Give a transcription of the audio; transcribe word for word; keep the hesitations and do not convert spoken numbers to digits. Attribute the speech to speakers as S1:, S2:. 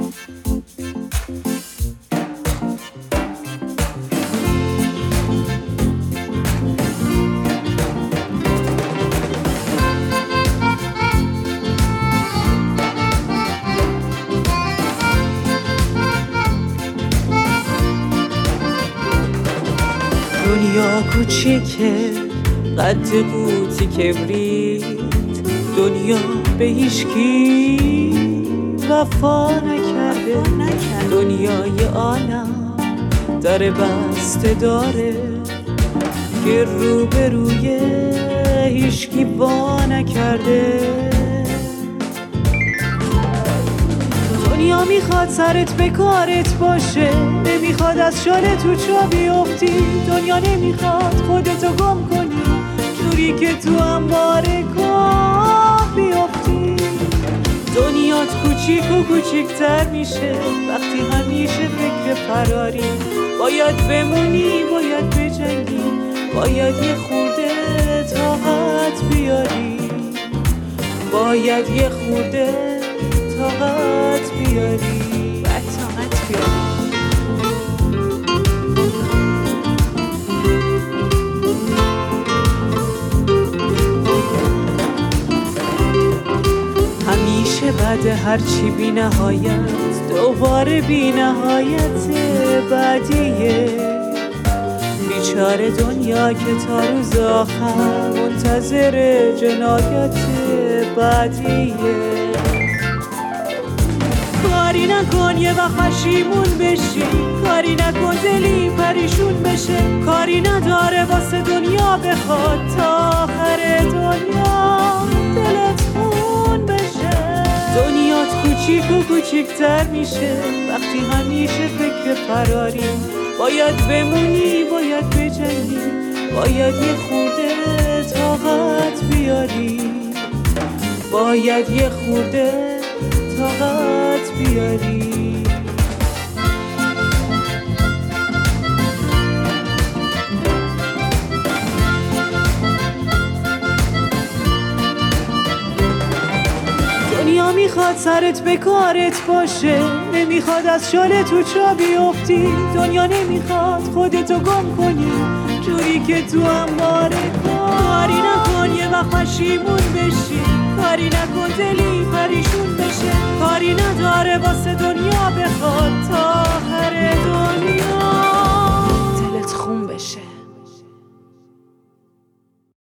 S1: دنیا کوچیکه قد قوطی کبریت، دنیا به هیچکی وفا نکرده. دنیای عالم در بسته داره که رو به روی هیچکی با نکرده. دنیا میخواد سرت به کارت باشه، نمیخواد از شال تو چا بیفتی. دنیا نمیخواد خودتو گم کنی جوری که تو انبار گم بیفتی. دنیات کوچیک و کوچیکتر میشه وقتی همیشه فکر فراری. باید بمونی، باید بجنگی، باید یه خورده طاقت بیاری. باید یه خورده طاقت بیاری و طاقت بیاری. همیشه بعد هرچی بی نهایت دوباره بی نهایت بعدیه. بیچاره دنیا که تا روز آخر منتظر جنایت بعدیه. کاری نکن یه وقت پشیمون بشی، کاری نکن دلی پریشون بشه. کاری نداره واسه دنیا بخواد تا آخر دنیا دلت خون بشه. دنیات کوچیک و کوچیکتر میشه وقتی همیشه فکر فراری. باید بمونی، باید بجنگی، باید یه خورده طاقت بیاری. باید یه خورده طاقت بیاری. دنیا میخواد سرت به کارت باشه، نمیخواد از شال تو چا بیفتی. دنیا نمیخواد خودتو گم کنی جوری که تو انبار گم. کاری نکن یه وقت پشیمون بشی، کاری نکن دلی پریشون بشه. کاری نداره واسه دنیا بخواد تا